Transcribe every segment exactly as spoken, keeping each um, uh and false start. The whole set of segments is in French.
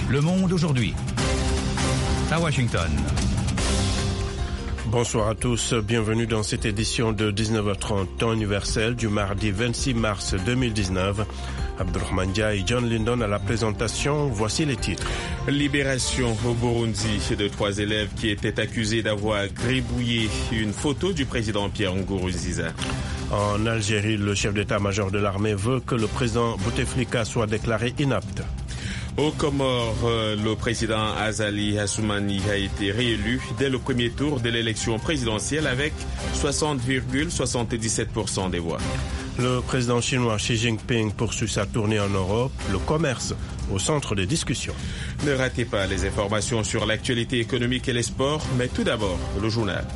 Le Monde aujourd'hui. À Washington. Bonsoir à tous, bienvenue dans cette édition de dix-neuf heures trente, temps universel du mardi vingt-six mars deux mille dix-neuf. Abdurrahman Dia et John Lindon à la présentation, voici les titres. Libération au Burundi de trois élèves qui étaient accusés d'avoir gribouillé une photo du président Pierre Nkurunziza. En Algérie, le chef d'état-major de l'armée veut que le président Bouteflika soit déclaré inapte. Aux Comores, le président Azali Assoumani a été réélu dès le premier tour de l'élection présidentielle avec soixante virgule soixante-dix-sept pour cent des voix. Le président chinois Xi Jinping poursuit sa tournée en Europe, le commerce au centre des discussions. Ne ratez pas les informations sur l'actualité économique et les sports, mais tout d'abord, le journal.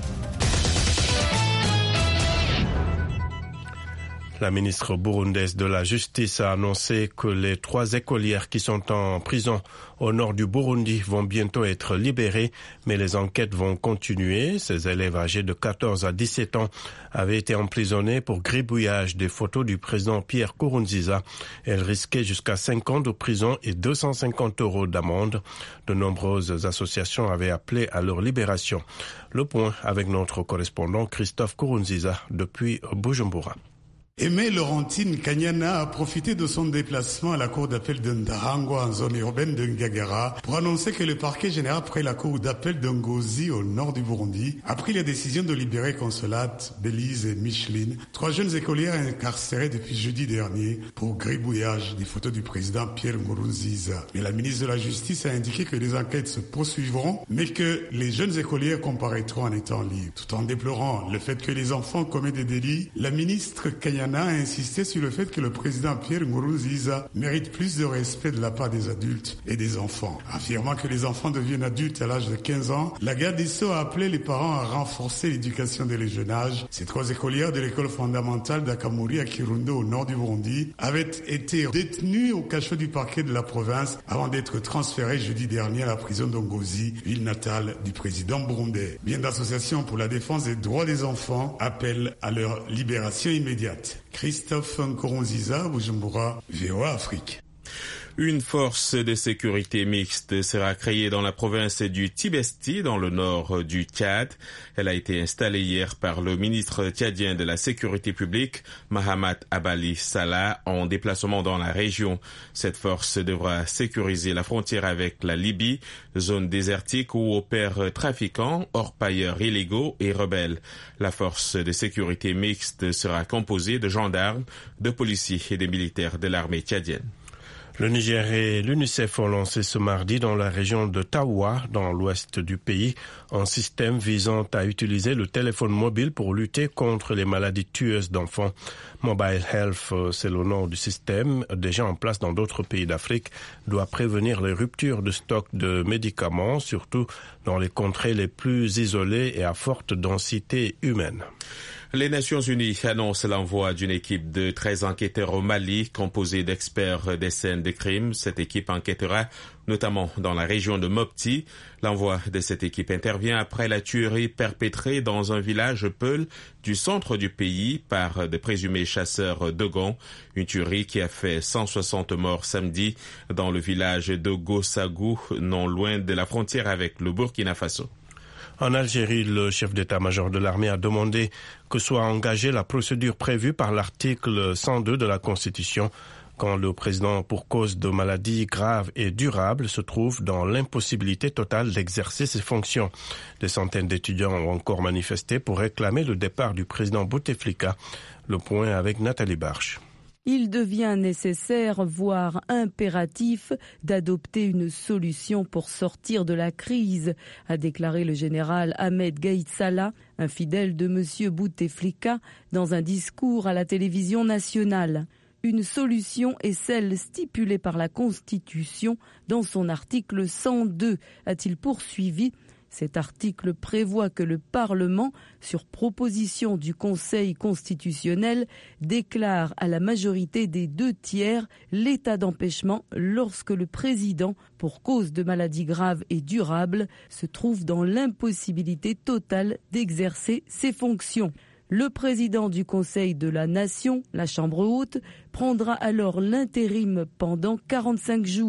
La ministre burundaise de la Justice a annoncé que les trois écolières qui sont en prison au nord du Burundi vont bientôt être libérées, mais les enquêtes vont continuer. Ces élèves âgés de quatorze à dix-sept ans avaient été emprisonnés pour gribouillage des photos du président Pierre Nkurunziza. Elles risquaient jusqu'à cinq ans de prison et deux cent cinquante euros d'amende. De nombreuses associations avaient appelé à leur libération. Le point avec notre correspondant Christophe Nkurunziza depuis Bujumbura. Aimé Laurentine Kanyana a profité de son déplacement à la cour d'appel de Ndahango en zone urbaine de Ngagara pour annoncer que le parquet général près la cour d'appel de Ngozi au nord du Burundi a pris la décision de libérer Consolate, Bélise et Micheline, trois jeunes écolières incarcérées depuis jeudi dernier pour gribouillage des photos du président Pierre Nkurunziza. Mais la ministre de la Justice a indiqué que les enquêtes se poursuivront, mais que les jeunes écolières comparaîtront en étant libres. Tout en déplorant le fait que les enfants commettent des délits, la ministre Kanyana a insisté sur le fait que le président Pierre Nkurunziza mérite plus de respect de la part des adultes et des enfants. Affirmant que les enfants deviennent adultes à l'âge de quinze ans, la garde des Sceaux a appelé les parents à renforcer l'éducation dès le jeune âge. Ces trois écolières de l'école fondamentale d'Akamuri à Kirundo au nord du Burundi avaient été détenues au cachot du parquet de la province avant d'être transférées jeudi dernier à la prison d'Ongozi, ville natale du président burundais. Bien d'associations pour la défense des droits des enfants appellent à leur libération immédiate. Christophe Nkurunziza, Bujumbura, V O A Afrique. Une force de sécurité mixte sera créée dans la province du Tibesti, dans le nord du Tchad. Elle a été installée hier par le ministre tchadien de la Sécurité publique, Mahamat Abali Salah, en déplacement dans la région. Cette force devra sécuriser la frontière avec la Libye, zone désertique où opèrent trafiquants, orpailleurs illégaux et rebelles. La force de sécurité mixte sera composée de gendarmes, de policiers et de militaires de l'armée tchadienne. Le Niger et l'UNICEF ont lancé ce mardi dans la région de Tawa, dans l'ouest du pays, un système visant à utiliser le téléphone mobile pour lutter contre les maladies tueuses d'enfants. Mobile Health, c'est le nom du système, déjà en place dans d'autres pays d'Afrique, doit prévenir les ruptures de stock de médicaments, surtout dans les contrées les plus isolées et à forte densité humaine. Les Nations Unies annoncent l'envoi d'une équipe de treize enquêteurs au Mali, composée d'experts des scènes de crimes. Cette équipe enquêtera notamment dans la région de Mopti. L'envoi de cette équipe intervient après la tuerie perpétrée dans un village peul du centre du pays par de présumés chasseurs Dogon. Une tuerie qui a fait cent soixante morts samedi dans le village de Gossagou, non loin de la frontière avec le Burkina Faso. En Algérie, le chef d'état-major de l'armée a demandé que soit engagée la procédure prévue par l'article cent deux de la Constitution quand le président, pour cause de maladies graves et durables, se trouve dans l'impossibilité totale d'exercer ses fonctions. Des centaines d'étudiants ont encore manifesté pour réclamer le départ du président Bouteflika. Le point avec Nathalie Barche. Il devient nécessaire, voire impératif, d'adopter une solution pour sortir de la crise, a déclaré le général Ahmed Gaïd Salah, un fidèle de M. Bouteflika, dans un discours à la télévision nationale. Une solution est celle stipulée par la Constitution dans son article cent deux, a-t-il poursuivi. Cet article prévoit que le Parlement, sur proposition du Conseil constitutionnel, déclare à la majorité des deux tiers l'état d'empêchement lorsque le président, pour cause de maladie grave et durable, se trouve dans l'impossibilité totale d'exercer ses fonctions. Le président du Conseil de la Nation, la Chambre haute, prendra alors l'intérim pendant quarante-cinq jours.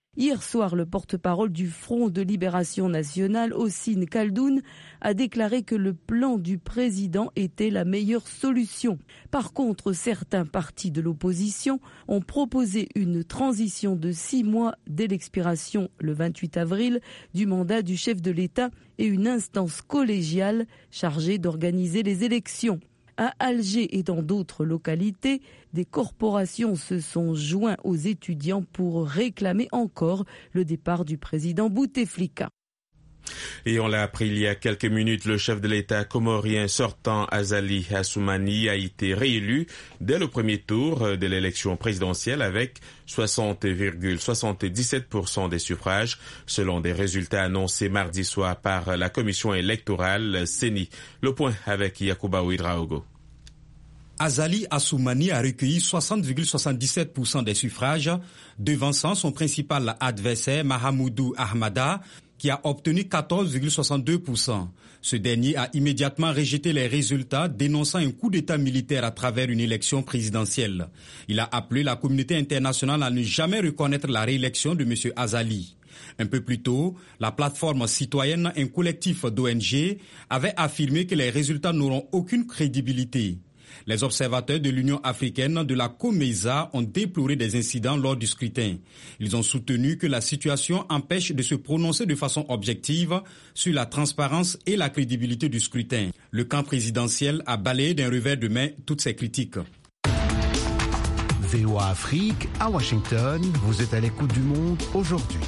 Hier soir, le porte-parole du Front de Libération Nationale, Hossein Khaldoun, a déclaré que le plan du président était la meilleure solution. Par contre, certains partis de l'opposition ont proposé une transition de six mois dès l'expiration, le vingt-huit avril, du mandat du chef de l'État et une instance collégiale chargée d'organiser les élections. À Alger et dans d'autres localités, des corporations se sont joints aux étudiants pour réclamer encore le départ du président Bouteflika. Et on l'a appris il y a quelques minutes, le chef de l'État comorien sortant Azali Assoumani a été réélu dès le premier tour de l'élection présidentielle avec soixante virgule soixante-dix-sept pour cent des suffrages, selon des résultats annoncés mardi soir par la commission électorale C E N I. Le point avec Yacouba Ouidraogo. Azali Assoumani a recueilli soixante virgule soixante-dix-sept pour cent des suffrages, devançant son principal adversaire Mahamoudou Ahmada, qui a obtenu quatorze virgule soixante-deux pour cent. Ce dernier a immédiatement rejeté les résultats, dénonçant un coup d'État militaire à travers une élection présidentielle. Il a appelé la communauté internationale à ne jamais reconnaître la réélection de M. Azali. Un peu plus tôt, la plateforme citoyenne, un collectif d'O N G, avait affirmé que les résultats n'auront aucune crédibilité. Les observateurs de l'Union africaine de la COMESA ont déploré des incidents lors du scrutin. Ils ont soutenu que la situation empêche de se prononcer de façon objective sur la transparence et la crédibilité du scrutin. Le camp présidentiel a balayé d'un revers de main toutes ces critiques. V O A Afrique, à Washington, vous êtes à l'écoute du monde aujourd'hui.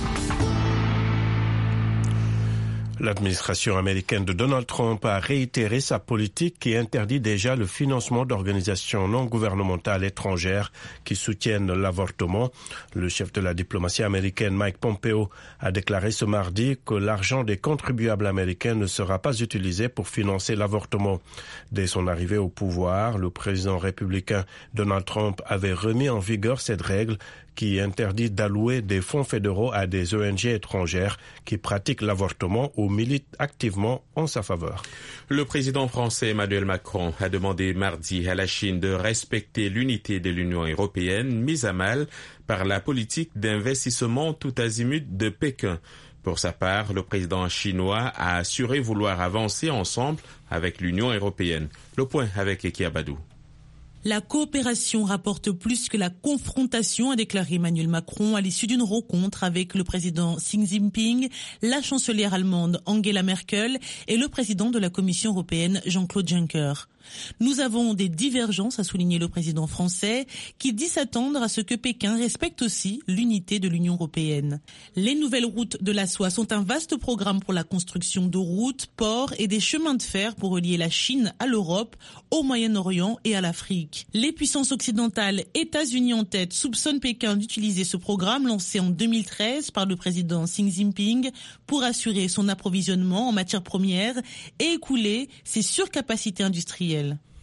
L'administration américaine de Donald Trump a réitéré sa politique qui interdit déjà le financement d'organisations non gouvernementales étrangères qui soutiennent l'avortement. Le chef de la diplomatie américaine, Mike Pompeo, a déclaré ce mardi que l'argent des contribuables américains ne sera pas utilisé pour financer l'avortement. Dès son arrivée au pouvoir, le président républicain Donald Trump avait remis en vigueur cette règle qui interdit d'allouer des fonds fédéraux à des O N G étrangères qui pratiquent l'avortement ou militent activement en sa faveur. Le président français Emmanuel Macron a demandé mardi à la Chine de respecter l'unité de l'Union européenne mise à mal par la politique d'investissement tout azimut de Pékin. Pour sa part, le président chinois a assuré vouloir avancer ensemble avec l'Union européenne. Le point avec Eki Abadou. La coopération rapporte plus que la confrontation, a déclaré Emmanuel Macron à l'issue d'une rencontre avec le président Xi Jinping, la chancelière allemande Angela Merkel et le président de la Commission européenne Jean-Claude Juncker. Nous avons des divergences, a souligné le président français, qui dit s'attendre à ce que Pékin respecte aussi l'unité de l'Union européenne. Les nouvelles routes de la soie sont un vaste programme pour la construction de routes, ports et des chemins de fer pour relier la Chine à l'Europe, au Moyen-Orient et à l'Afrique. Les puissances occidentales, États-Unis en tête, soupçonnent Pékin d'utiliser ce programme lancé en deux mille treize par le président Xi Jinping pour assurer son approvisionnement en matières premières et écouler ses surcapacités industrielles.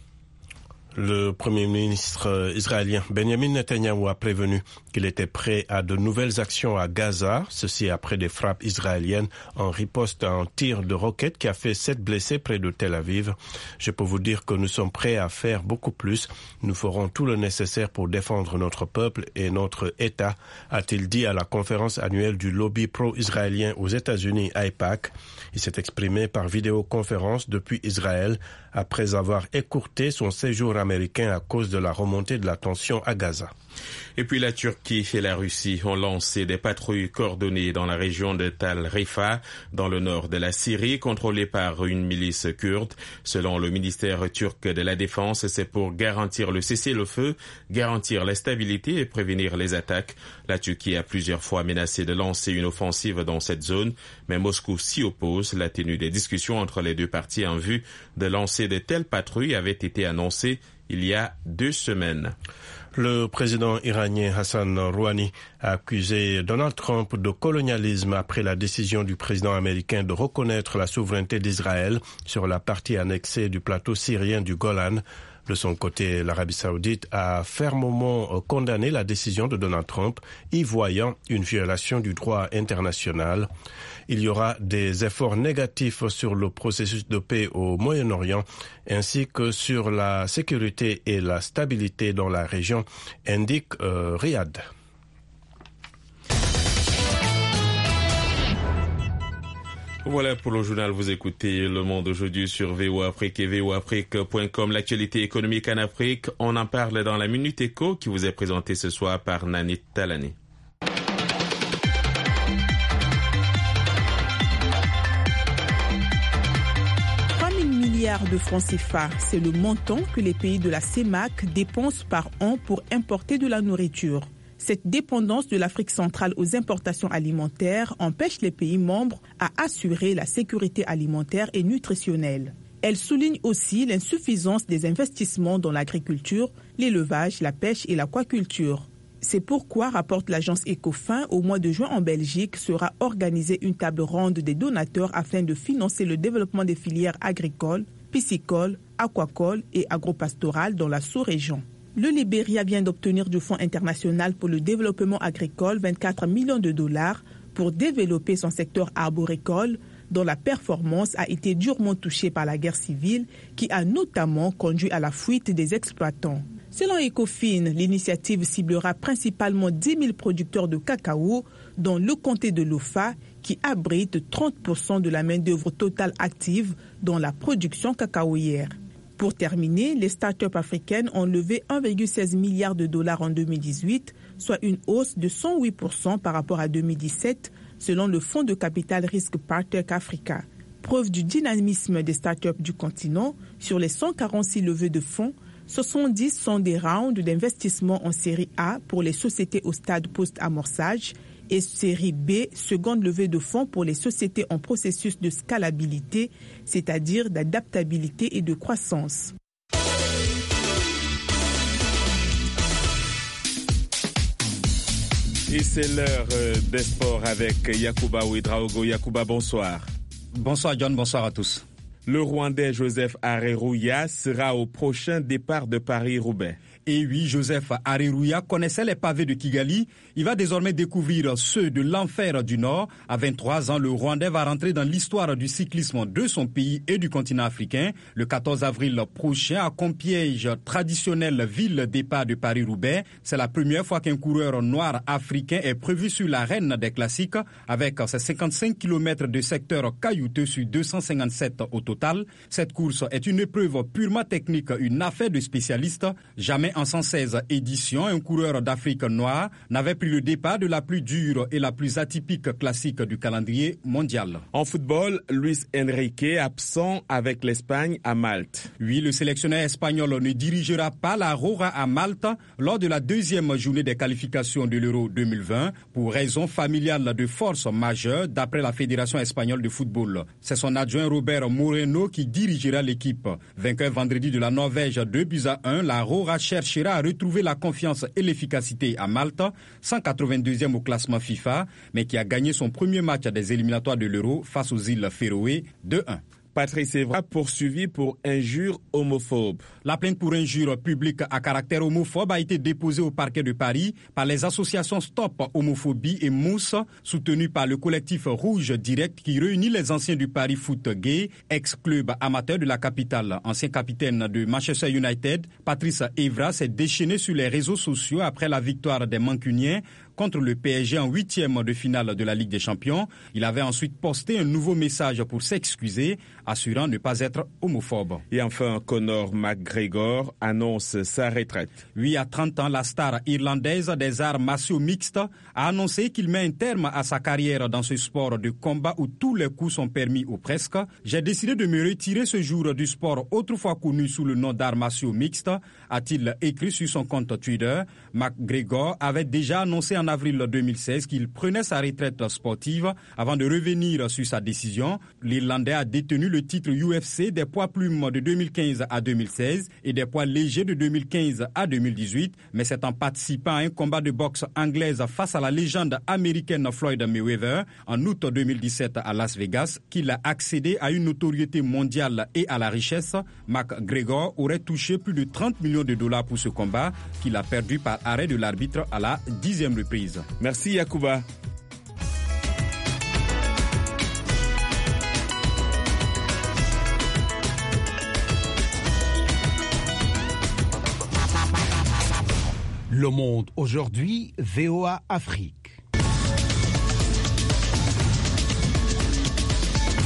Le Premier ministre israélien Benjamin Netanyahou a prévenu qu'il était prêt à de nouvelles actions à Gaza, ceci après des frappes israéliennes en riposte à un tir de roquette qui a fait sept blessés près de Tel Aviv. Je peux vous dire que nous sommes prêts à faire beaucoup plus. Nous ferons tout le nécessaire pour défendre notre peuple et notre État, a-t-il dit à la conférence annuelle du lobby pro-israélien aux États-Unis, I PAC. Il s'est exprimé par vidéoconférence depuis Israël après avoir écourté son séjour américain à cause de la remontée de la tension à Gaza. Et puis la Turquie et la Russie ont lancé des patrouilles coordonnées dans la région de Tal Rifa, dans le nord de la Syrie, contrôlée par une milice kurde. Selon le ministère turc de la Défense, c'est pour garantir le cessez-le-feu, garantir la stabilité et prévenir les attaques. La Turquie a plusieurs fois menacé de lancer une offensive dans cette zone, mais Moscou s'y oppose. La tenue des discussions entre les deux parties en vue de lancer de telles patrouilles avait été annoncée il y a deux semaines. Le président iranien Hassan Rouhani a accusé Donald Trump de colonialisme après la décision du président américain de reconnaître la souveraineté d'Israël sur la partie annexée du plateau syrien du Golan. De son côté, l'Arabie saoudite a fermement condamné la décision de Donald Trump, y voyant une violation du droit international. Il y aura des efforts négatifs sur le processus de paix au Moyen-Orient, ainsi que sur la sécurité et la stabilité dans la région, indique euh, Riyad. Voilà pour le journal, vous écoutez Le Monde aujourd'hui sur V O Afrique et V O Afrique point com. L'actualité économique en Afrique, on en parle dans la Minute Éco qui vous est présentée ce soir par Nanit Talani. trois mille milliards de francs C F A, c'est le montant que les pays de la C E M A C dépensent par an pour importer de la nourriture. Cette dépendance de l'Afrique centrale aux importations alimentaires empêche les pays membres à assurer la sécurité alimentaire et nutritionnelle. Elle souligne aussi l'insuffisance des investissements dans l'agriculture, l'élevage, la pêche et l'aquaculture. C'est pourquoi, rapporte l'agence Ecofin, au mois de juin en Belgique sera organisée une table ronde des donateurs afin de financer le développement des filières agricoles, piscicoles, aquacoles et agropastorales dans la sous-région. Le Libéria vient d'obtenir du Fonds international pour le développement agricole vingt-quatre millions de dollars pour développer son secteur arboricole, dont la performance a été durement touchée par la guerre civile qui a notamment conduit à la fuite des exploitants. Selon Ecofin, l'initiative ciblera principalement dix mille producteurs de cacao dans le comté de Lofa qui abrite trente pour cent de la main-d'œuvre totale active dans la production cacaoyère. Pour terminer, les start-up africaines ont levé un virgule seize milliard de dollars en deux mille dix-huit, soit une hausse de cent huit pour cent par rapport à deux mille dix-sept, selon le fonds de capital risque Partech Africa. Preuve du dynamisme des start-up du continent, sur les cent quarante-six levées de fonds, soixante-dix sont des rounds d'investissement en série A pour les sociétés au stade post-amorçage et série B, seconde levée de fonds pour les sociétés en processus de scalabilité, c'est-à-dire d'adaptabilité et de croissance. Et c'est l'heure des sports avec Yacouba Ouedraogo. Yacouba, bonsoir. Bonsoir John, bonsoir à tous. Le Rwandais Joseph Areruya sera au prochain départ de Paris-Roubaix. Et oui, Joseph Areruya connaissait les pavés de Kigali. Il va désormais découvrir ceux de l'enfer du Nord. À vingt-trois ans, le Rwandais va rentrer dans l'histoire du cyclisme de son pays et du continent africain. Le quatorze avril prochain, à Compiègne, traditionnelle ville départ de Paris-Roubaix. C'est la première fois qu'un coureur noir africain est prévu sur l'arène des classiques, avec ses cinquante-cinq kilomètres de secteur caillouteux sur deux cent cinquante-sept au total. Cette course est une épreuve purement technique, une affaire de spécialistes. Jamais en cent seize éditions, un coureur d'Afrique noire n'avait pris le départ de la plus dure et la plus atypique classique du calendrier mondial. En football, Luis Enrique absent avec l'Espagne à Malte. Oui, le sélectionneur espagnol ne dirigera pas la Roja à Malte lors de la deuxième journée des qualifications de l'Euro deux mille vingt pour raison familiale de force majeure d'après la Fédération espagnole de football. C'est son adjoint Robert Moreno qui dirigera l'équipe. Vainqueur vendredi de la Norvège deux buts à un, la Roja cherchera à retrouver la confiance et l'efficacité à Malte, cent quatre-vingt-deuxième au classement FIFA, mais qui a gagné son premier match des éliminatoires de l'Euro face aux îles Féroé deux un. Patrice Evra poursuivi pour injure homophobe. La plainte pour injure publique à caractère homophobe a été déposée au parquet de Paris par les associations Stop Homophobie et Mousse, soutenues par le collectif Rouge Direct qui réunit les anciens du Paris Foot Gay, ex-club amateur de la capitale. Ancien capitaine de Manchester United, Patrice Evra s'est déchaîné sur les réseaux sociaux après la victoire des Mancuniens contre le P S G en huitième de finale de la Ligue des Champions. Il avait ensuite posté un nouveau message pour s'excuser, assurant ne pas être homophobe. Et enfin, Conor McGregor annonce sa retraite. Oui, à trente ans, la star irlandaise des arts martiaux mixtes a annoncé qu'il met un terme à sa carrière dans ce sport de combat où tous les coups sont permis ou presque. J'ai décidé de me retirer ce jour du sport autrefois connu sous le nom d'arts martiaux mixtes, a-t-il écrit sur son compte Twitter. McGregor avait déjà annoncé en avril deux mille seize qu'il prenait sa retraite sportive avant de revenir sur sa décision. L'Irlandais a détenu le titre U F C des poids plumes de deux mille quinze à deux mille seize et des poids légers de deux mille quinze à deux mille dix-huit, mais c'est en participant à un combat de boxe anglaise face à la légende américaine Floyd Mayweather en août deux mille dix-sept à Las Vegas qu'il a accédé à une notoriété mondiale et à la richesse. McGregor aurait touché plus de trente millions de dollars pour ce combat qu'il a perdu par arrêt de l'arbitre à la dixième reprise. Merci Yacouba. Le Monde aujourd'hui, V O A Afrique.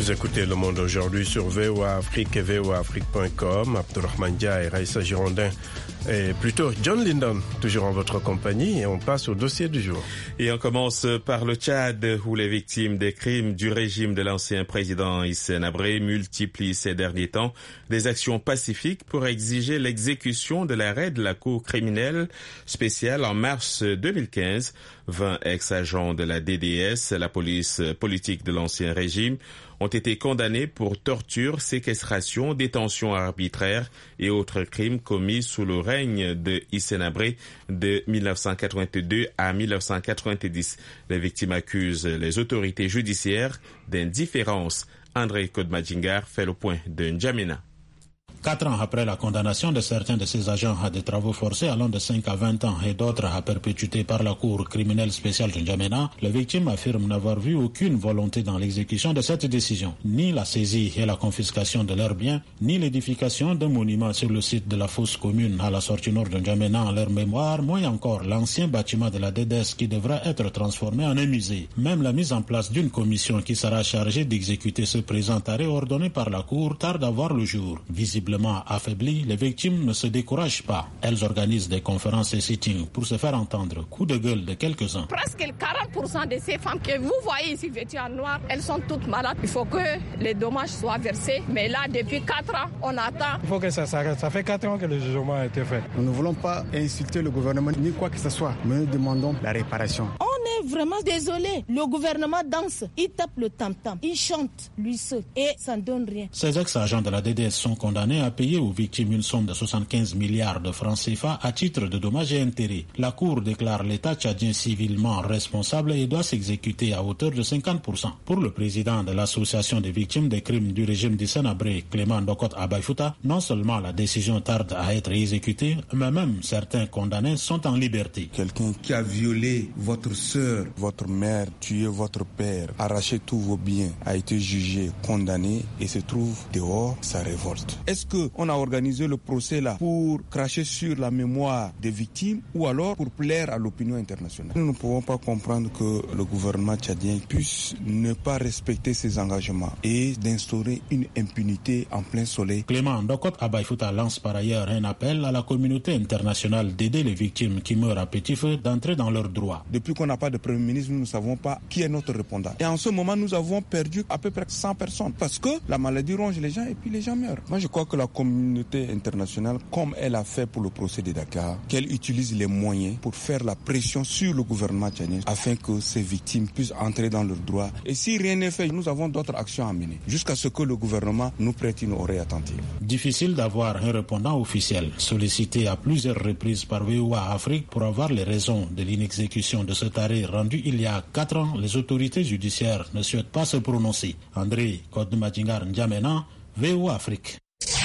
Vous écoutez Le Monde aujourd'hui sur V O A Afrique et V O A Afrique point com. Abdurrahman Dia et Raïssa Girondin, et plutôt John Lyndon, toujours en votre compagnie, et on passe au dossier du jour. Et on commence par le Tchad, où les victimes des crimes du régime de l'ancien président Hissène Habré multiplient ces derniers temps des actions pacifiques pour exiger l'exécution de l'arrêt de la Cour criminelle spéciale en mars deux mille quinze. vingt ex-agents de la D D S, la police politique de l'ancien régime, ont été condamnés pour torture, séquestration, détention arbitraire et autres crimes commis sous le règne de Hissène Habré de mille neuf cent quatre-vingt-deux à mille neuf cent quatre-vingt-dix. Les victimes accusent les autorités judiciaires d'indifférence. André Kodmadjingar fait le point de N'Djamena. Quatre ans après la condamnation de certains de ces agents à des travaux forcés allant de cinq à vingt ans et d'autres à perpétuité par la Cour criminelle spéciale de N'Djamena, les victimes affirment n'avoir vu aucune volonté dans l'exécution de cette décision. Ni la saisie et la confiscation de leurs biens, ni l'édification d'un monument sur le site de la fosse commune à la sortie nord de N'Djamena en leur mémoire, moins encore l'ancien bâtiment de la D D S qui devra être transformé en un musée. Même la mise en place d'une commission qui sera chargée d'exécuter ce présent arrêt ordonné par la Cour tarde à voir le jour. Visiblement affaiblies, les victimes ne se découragent pas. Elles organisent des conférences et sittings pour se faire entendre. Coup de gueule de quelques-uns. Presque quarante pour cent de ces femmes que vous voyez ici vêtues en noir, elles sont toutes malades. Il faut que les dommages soient versés. Mais là, depuis quatre ans, on attend. Il faut que ça s'arrête. Ça fait quatre ans que le jugement a été fait. Nous ne voulons pas insulter le gouvernement ni quoi que ce soit, mais nous demandons la réparation. On est vraiment désolé. Le gouvernement danse, il tape le tam-tam, il chante, lui seul, et ça ne donne rien. Ces ex-agents de la D D S sont condamnés à payer aux victimes une somme de soixante-quinze milliards de francs C F A à titre de dommages et intérêts. La Cour déclare l'État tchadien civilement responsable et doit s'exécuter à hauteur de cinquante pour cent. Pour le président de l'Association des victimes des crimes du régime d'Hissène Habré, Clément Ndokot Abaïfouta, non seulement la décision tarde à être exécutée, mais même certains condamnés sont en liberté. Quelqu'un qui a violé votre sœur, votre mère, tué votre père, arraché tous vos biens, a été jugé, condamné et se trouve dehors, ça révolte. Est-ce que on a organisé le procès là pour cracher sur la mémoire des victimes ou alors pour plaire à l'opinion internationale? Nous ne pouvons pas comprendre que le gouvernement tchadien puisse ne pas respecter ses engagements et d'instaurer une impunité en plein soleil. Clément Ndokot Abaïfouta lance par ailleurs un appel à la communauté internationale d'aider les victimes qui meurent à petit feu d'entrer dans leurs droits. Depuis qu'on n'a pas de premier ministre, nous ne savons pas qui est notre répondant. Et en ce moment, nous avons perdu à peu près cent personnes parce que la maladie ronge les gens et puis les gens meurent. Moi, je crois que la communauté internationale, comme elle a fait pour le procès de Dakar, qu'elle utilise les moyens pour faire la pression sur le gouvernement tchadien afin que ces victimes puissent entrer dans leurs droits. Et si rien n'est fait, nous avons d'autres actions à mener jusqu'à ce que le gouvernement nous prête une oreille attentive. Difficile d'avoir un répondant officiel sollicité à plusieurs reprises par V O A Afrique pour avoir les raisons de l'inexécution de cet arrêt rendu il y a quatre ans. Les autorités judiciaires ne souhaitent pas se prononcer. André Kodmadjingar N'Djamena, V O A Afrique.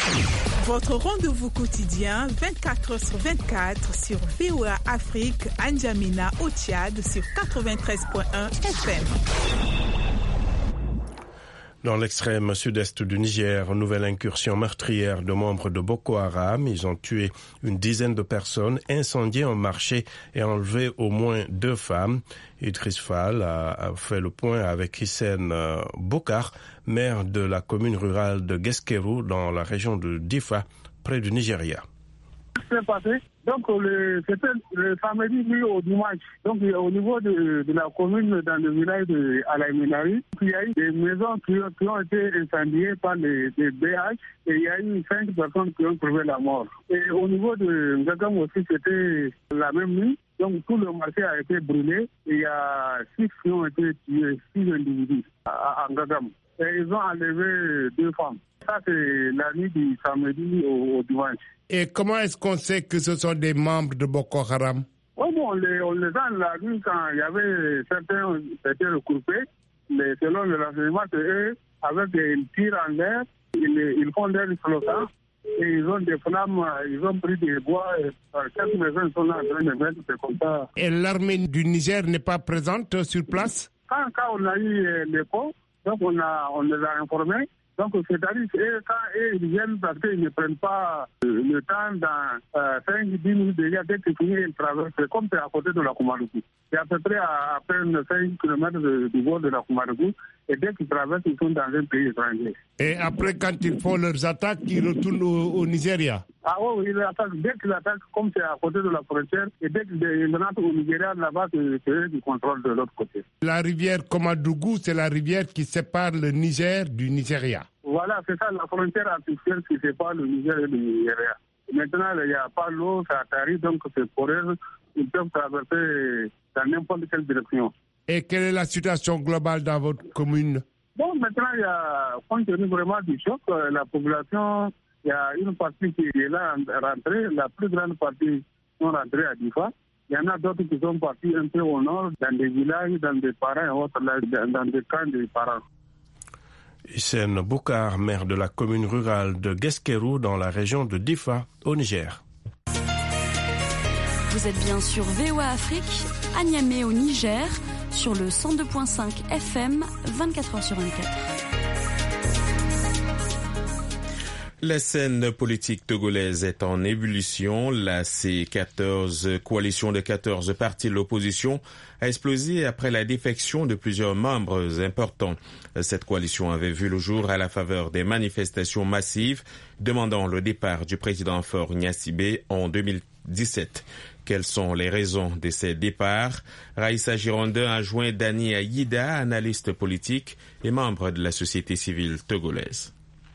Votre rendez-vous quotidien vingt-quatre heures sur vingt-quatre sur V O A Afrique, N'Djamena au Tchad sur quatre-vingt-treize point un F M. Dans l'extrême sud-est du Niger, nouvelle incursion meurtrière de membres de Boko Haram. Ils ont tué une dizaine de personnes, incendié un marché et enlevé au moins deux femmes. Idriss Fall a fait le point avec Hissène Bokar, maire de la commune rurale de Guesquerou dans la région de Difa, près du Nigeria. C'est passé. Donc, le, c'était le samedi nuit au dimanche. Donc, au niveau de, de la commune, dans le village de Alaïminari, il y a eu des maisons qui, qui ont été incendiées par les, les B H et il y a eu cinq personnes qui ont trouvé la mort. Et au niveau de Ngagam aussi, c'était la même nuit. Donc, tout le marché a été brûlé et il y a six qui ont été tués, six individus à, à Ngagam. Et ils ont enlevé deux femmes. Ça, c'est la nuit du samedi au, au dimanche. Et comment est-ce qu'on sait que ce sont des membres de Boko Haram? Oh bon, on les, on les a la nuit quand il y avait certains qui étaient regroupés. Mais selon le renseignement, c'est eux, avec des tirs en l'air, ils, ils font des explosions. Et ils ont des flammes, ils ont pris des bois. Et chaque maison sont là en train de mettre, c'est comme ça. Et l'armée du Niger n'est pas présente sur place? Quand, quand on a eu les ponts, donc on, a, on les a informés. Donc, c'est-à-dire que quand ils viennent, parce qu'ils ne prennent pas le temps dans euh, cinq dix minutes déjà, dès qu'ils finissent, ils traversent, comme c'est à côté de la Koumaloukou. c'est à peu près à, à peine cinq kilomètres du bord de la Koumadougou. Et dès qu'ils traversent, ils sont dans un pays étranger. Et après, quand ils font leurs attaques, ils retournent au, au Nigeria? Ah oui, ils attaquent. Dès qu'ils attaquent, comme c'est à côté de la frontière, et dès qu'ils rentrent au Nigeria, là-bas, c'est eux qui contrôlent de l'autre côté. La rivière Koumadougou, c'est la rivière qui sépare le Niger du Nigeria. Voilà, c'est ça, la frontière artificielle qui sépare le Niger et le Nigeria. Maintenant, il n'y a pas l'eau, ça tarit, donc c'est pour eux, ils peuvent traverser dans n'importe quelle direction. Et quelle est la situation globale dans votre commune? Bon, maintenant, il y a, compte tenu vraiment du choc, la population, il y a une partie qui est là rentrée, la plus grande partie sont rentrées à Difa. Il y en a d'autres qui sont partis un peu au nord, dans des villages, dans des parents et autres, là, dans des camps des parents. Hissène Boukar, maire de la commune rurale de Guesquerou, dans la région de Difa, au Niger. Vous êtes bien sur V O A Afrique, à Niamey au Niger, sur le cent deux virgule cinq F M, vingt-quatre heures sur vingt-quatre. La scène politique togolaise est en ébullition. La C quatorze, coalition de quatorze partis de l'opposition, a explosé après la défection de plusieurs membres importants. Cette coalition avait vu le jour à la faveur des manifestations massives demandant le départ du président Faure Gnassingbé en deux mille dix-sept. Quelles sont les raisons de ces départs? Raïssa Girondin a joint Dani Aïda, analyste politique et membre de la société civile togolaise.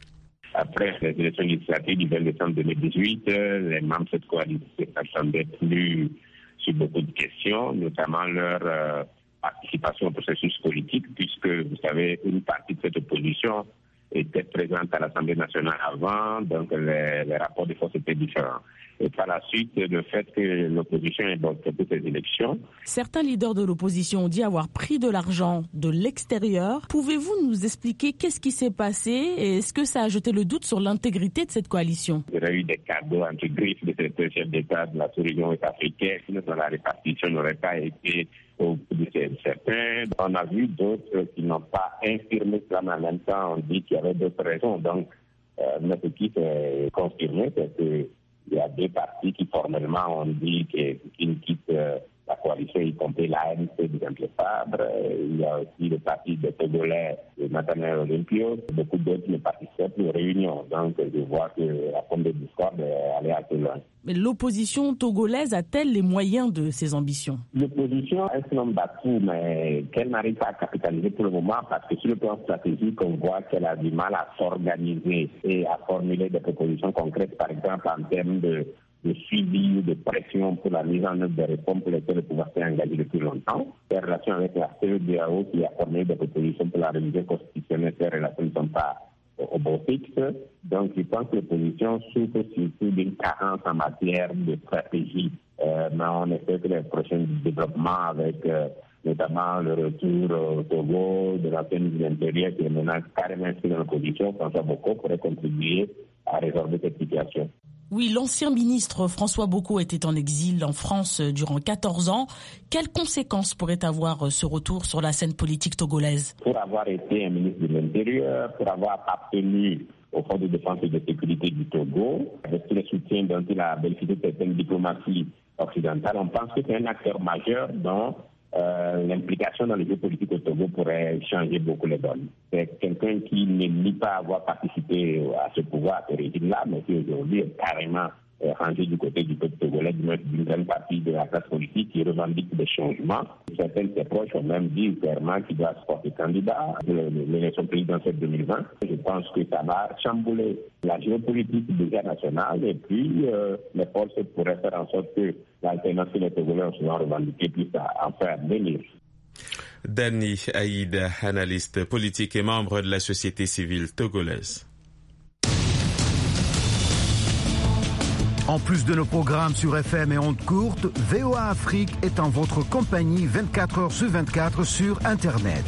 Après les élections législatives du vingt décembre deux mille dix-huit, les membres de cette coalition ne s'attendaient plus sur beaucoup de questions, notamment leur euh, participation au processus politique, puisque, vous savez, une partie de cette opposition était présente à l'Assemblée nationale avant, donc les, les rapports de force étaient différents. Et par la suite, le fait que l'opposition ait boycotté ces élections. Certains leaders de l'opposition ont dit avoir pris de l'argent de l'extérieur. Pouvez-vous nous expliquer qu'est-ce qui s'est passé et est-ce que ça a jeté le doute sur l'intégrité de cette coalition? Il y aurait eu des cadeaux entre griffes de certains chefs d'État de la sous-région est-africaine, dont la répartition n'aurait pas été au bout de certains. On a vu d'autres qui n'ont pas infirmé cela, mais en même temps, on dit qu'il y avait d'autres raisons. Donc, euh, notre équipe est confirmée, c'est que il y a deux partis qui formellement ont dit qu'ils quittent euh, la coalition, y compris l'A N C de Jean-Pierre Fabre. Il y a aussi le parti des Togolais de Nathanaël Olympio. Beaucoup d'autres ne participaient plus aux réunions. Donc je vois que la forme de discorde est allée assez loin. Mais l'opposition togolaise a-t-elle les moyens de ses ambitions? L'opposition est un homme d'atout, mais qu'elle n'arrive pas à capitaliser pour le moment parce que sur le plan stratégique, on voit qu'elle a du mal à s'organiser et à formuler des propositions concrètes, par exemple en termes de, de suivi ou de pression pour la mise en œuvre des réformes pour lesquelles le pouvoir s'est engagé depuis longtemps. Ses relations avec la C E D A O qui a formulé des propositions pour la révision constitutionnelle, ces relations ne sont pas au bon fixe. Donc, je pense que l'opposition souffre surtout d'une carence en matière de stratégie. Euh, mais on espère que les prochains développements avec euh, notamment le retour au Togo de l'ancien ministre de l'Intérieur qui est maintenant carrément inscrit dans l'opposition, François Boko, pourrait contribuer à résorber cette situation. Oui, l'ancien ministre François Boko était en exil en France durant quatorze ans. Quelles conséquences pourrait avoir ce retour sur la scène politique togolaise? Pour avoir été un ministre de l'Intérieur, pour avoir appartenu au Fonds de défense et de sécurité du Togo, avec tous les soutiens dont il a bénéficié de certaines diplomaties occidentales, on pense que c'est un acteur majeur dont euh, l'implication dans le jeu politique au Togo pourrait changer beaucoup les donnes. C'est quelqu'un qui ne nie pas avoir participé à ce pouvoir, à ce régime-là, mais qui aujourd'hui est carrément euh, rangé du côté du peuple togolais, d'une grande partie de la classe politique qui revendique des changements. Certains de ses proches ont même dit clairement qu'il doit se porter candidat à l'élection présidentielle deux mille vingt. Je pense que ça va chambouler la géopolitique déjà nationale et puis euh, les forces pourraient faire en sorte que l'alternance que les Togolais ont souvent revendiquée puisse enfin advenir. Dani Aïda, analyste politique et membre de la société civile togolaise. En plus de nos programmes sur F M et ondes courtes, V O A Afrique est en votre compagnie vingt-quatre heures sur vingt-quatre sur Internet.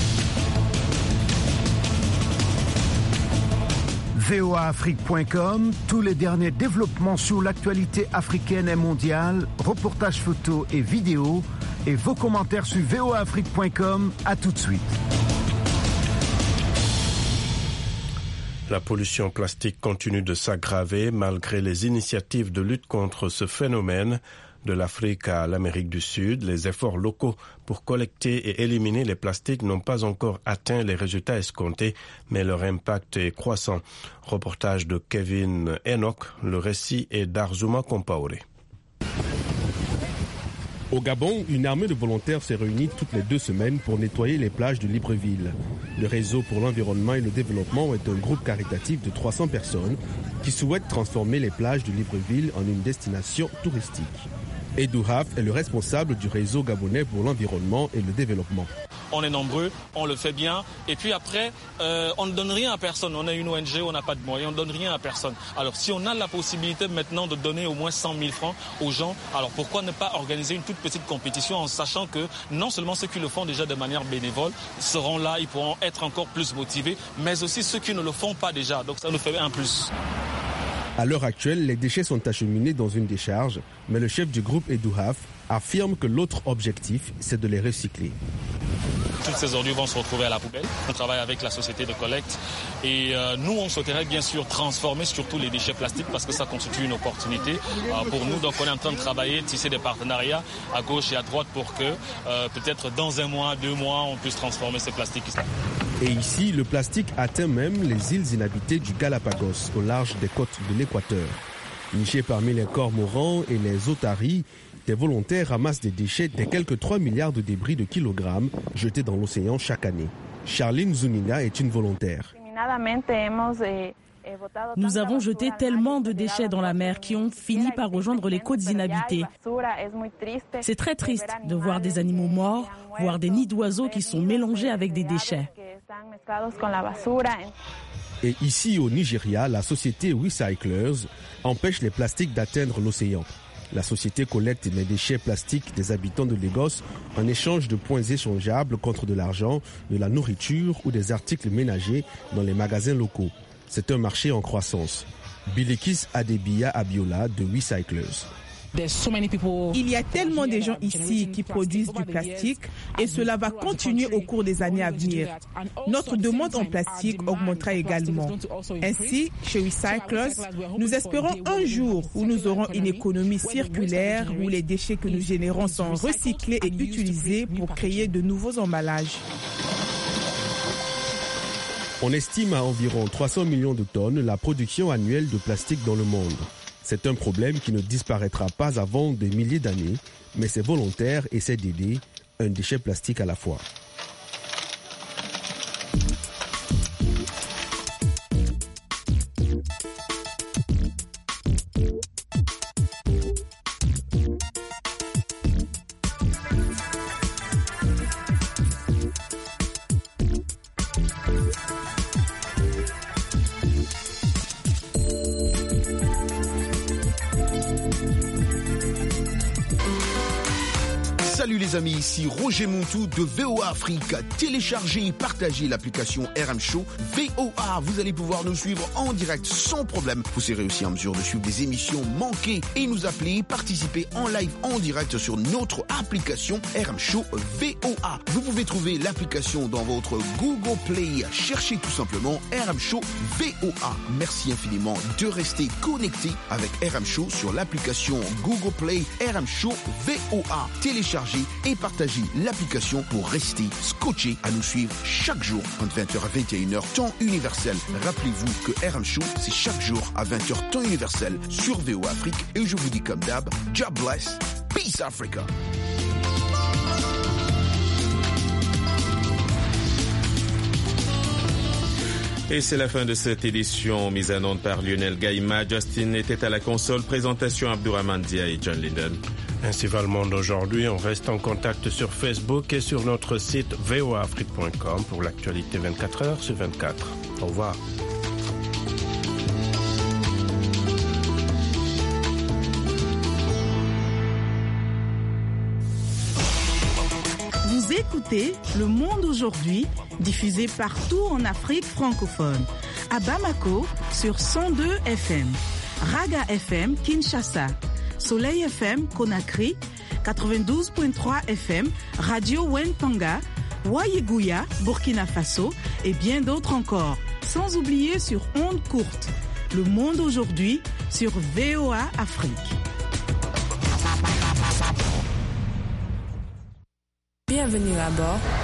V O A Afrique point com, tous les derniers développements sur l'actualité africaine et mondiale, reportages photos et vidéos, et vos commentaires sur V O A Afrique point com. À tout de suite. La pollution plastique continue de s'aggraver malgré les initiatives de lutte contre ce phénomène. De l'Afrique à l'Amérique du Sud, les efforts locaux pour collecter et éliminer les plastiques n'ont pas encore atteint les résultats escomptés, mais leur impact est croissant. Reportage de Kevin Enoch, le récit est d'Arzuma Compaoré. Au Gabon, une armée de volontaires s'est réunie toutes les deux semaines pour nettoyer les plages de Libreville. Le Réseau pour l'environnement et le développement est un groupe caritatif de trois cents personnes qui souhaitent transformer les plages de Libreville en une destination touristique. Edou Haf est le responsable du Réseau gabonais pour l'environnement et le développement. On est nombreux, on le fait bien, et puis après, euh, on ne donne rien à personne. On est une O N G, on n'a pas de moyens, on ne donne rien à personne. Alors si on a la possibilité maintenant de donner au moins cent mille francs aux gens, alors pourquoi ne pas organiser une toute petite compétition en sachant que non seulement ceux qui le font déjà de manière bénévole seront là, ils pourront être encore plus motivés, mais aussi ceux qui ne le font pas déjà. Donc ça nous fait un plus. À l'heure actuelle, les déchets sont acheminés dans une décharge, mais le chef du groupe Edou Haf affirme que l'autre objectif, c'est de les recycler. Toutes ces ordures vont se retrouver à la poubelle. On travaille avec la société de collecte et euh, nous, on souhaiterait bien sûr transformer surtout les déchets plastiques parce que ça constitue une opportunité euh, pour nous. Donc on est en train de travailler, tisser des partenariats à gauche et à droite pour que euh, peut-être dans un mois, deux mois, on puisse transformer ces plastiques. Et ici, le plastique atteint même les îles inhabitées du Galapagos, au large des côtes de l'Équateur. Nichés parmi les cormorans et les otaries, des volontaires ramassent des déchets des quelques trois milliards de débris de kilogrammes jetés dans l'océan chaque année. Charline Zuniga est une volontaire. Nous avons jeté tellement de déchets dans la mer qui ont fini par rejoindre les côtes inhabitées. C'est très triste de voir des animaux morts, voir des nids d'oiseaux qui sont mélangés avec des déchets. Et ici au Nigeria, la société Recyclers empêche les plastiques d'atteindre l'océan. La société collecte les déchets plastiques des habitants de Lagos en échange de points échangeables contre de l'argent, de la nourriture ou des articles ménagers dans les magasins locaux. C'est un marché en croissance. Bilikis Adebiya Abiola de Recyclers. Il y a tellement de gens ici qui produisent du plastique et cela va continuer au cours des années à venir. Notre demande en plastique augmentera également. Ainsi, chez Recyclers, nous espérons un jour où nous aurons une économie circulaire où les déchets que nous générons sont recyclés et utilisés pour créer de nouveaux emballages. On estime à environ trois cents millions de tonnes la production annuelle de plastique dans le monde. C'est un problème qui ne disparaîtra pas avant des milliers d'années, mais ces volontaires essaient d'aider, un déchet plastique à la fois. Salut les amis, ici Roger Montou de V O A Afrique. Téléchargez et partagez l'application R M Show V O A. Vous allez pouvoir nous suivre en direct sans problème. Vous serez aussi en mesure de suivre des émissions manquées et nous appeler, participer en live en direct sur notre application R M Show V O A. Vous pouvez trouver l'application dans votre Google Play. Cherchez tout simplement R M Show V O A. Merci infiniment de rester connecté avec R M Show sur l'application Google Play R M Show V O A. Téléchargez et partagez l'application pour rester scotché à nous suivre chaque jour entre vingt heures à vingt et une heures temps universel. Rappelez-vous que R M Show, c'est chaque jour à vingt heures temps universel sur V O A Afrique. Et je vous dis comme d'hab, God bless, peace Africa. Et c'est la fin de cette édition mise en onde par Lionel Gaïma. Justin était à la console. Présentation Abdourahmane Dia et John Linden. Ainsi va le monde aujourd'hui. On reste en contact sur Facebook et sur notre site v o a afrique point com pour l'actualité vingt-quatre heures sur vingt-quatre. Au revoir. Vous écoutez Le Monde aujourd'hui, diffusé partout en Afrique francophone. À Bamako, sur cent deux F M. Raga F M, Kinshasa. Soleil F M, Conakry. quatre-vingt-douze virgule trois F M. Radio Wentanga. Wayeguya, Burkina Faso. Et bien d'autres encore. Sans oublier sur ondes courtes. Le Monde aujourd'hui, sur V O A Afrique. Bienvenue à bord.